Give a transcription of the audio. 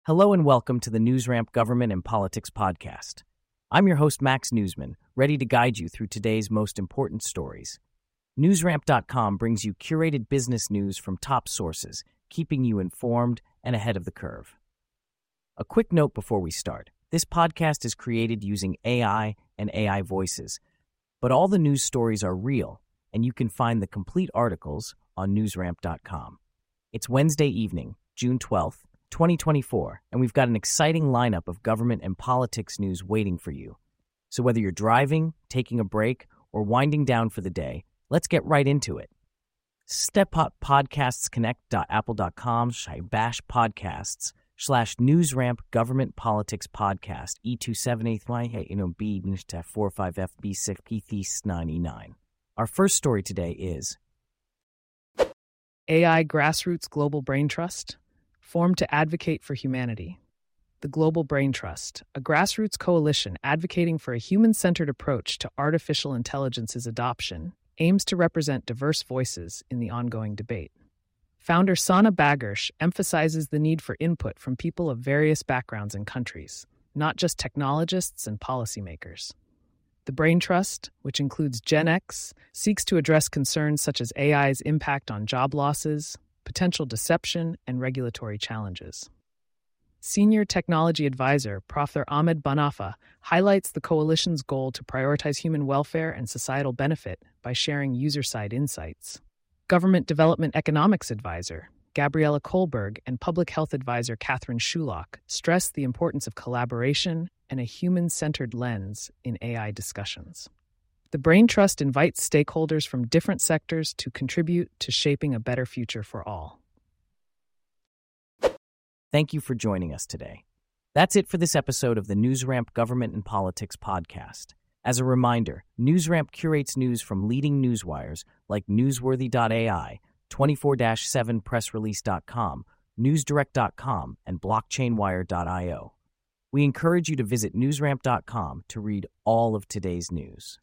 Hello and welcome to the NewsRamp Government and Politics Podcast. I'm your host, Max Newsman, ready to guide you through today's most important stories. NewsRamp.com brings you curated business news from top sources, keeping you informed and ahead of the curve. A quick note before we start. This podcast is created using AI and AI voices, but all the news stories are real, and you can find the complete articles on NewsRamp.com. It's Wednesday evening, June 12th, 2024, and we've got an exciting lineup of government and politics news waiting for you. So whether you're driving, taking a break, or winding down for the day, let's get right into it. Step up podcastsconnect.apple.com/podcasts/newsramp government politics podcast E278Y45FB6P99. Our first story today is AI Grassroots Global Brain Trust, formed to advocate for humanity. The Global Brain Trust, a grassroots coalition advocating for a human-centered approach to artificial intelligence's adoption, aims to represent diverse voices in the ongoing debate. Founder Sana Baghersh emphasizes the need for input from people of various backgrounds and countries, not just technologists and policymakers. The Brain Trust, which includes Gen X, seeks to address concerns such as AI's impact on job losses, potential deception, and regulatory challenges. Senior Technology Advisor Professor Ahmed Banafa highlights the coalition's goal to prioritize human welfare and societal benefit by sharing user-side insights. Government Development Economics Advisor Gabriella Kohlberg and Public Health Advisor Catherine Shulock stress the importance of collaboration and a human-centered lens in AI discussions. The Brain Trust invites stakeholders from different sectors to contribute to shaping a better future for all. Thank you for joining us today. That's it for this episode of the NewsRamp Government and Politics Podcast. As a reminder, NewsRamp curates news from leading newswires like Newsworthy.ai, 24-7pressrelease.com, NewsDirect.com, and BlockchainWire.io. We encourage you to visit NewsRamp.com to read all of today's news.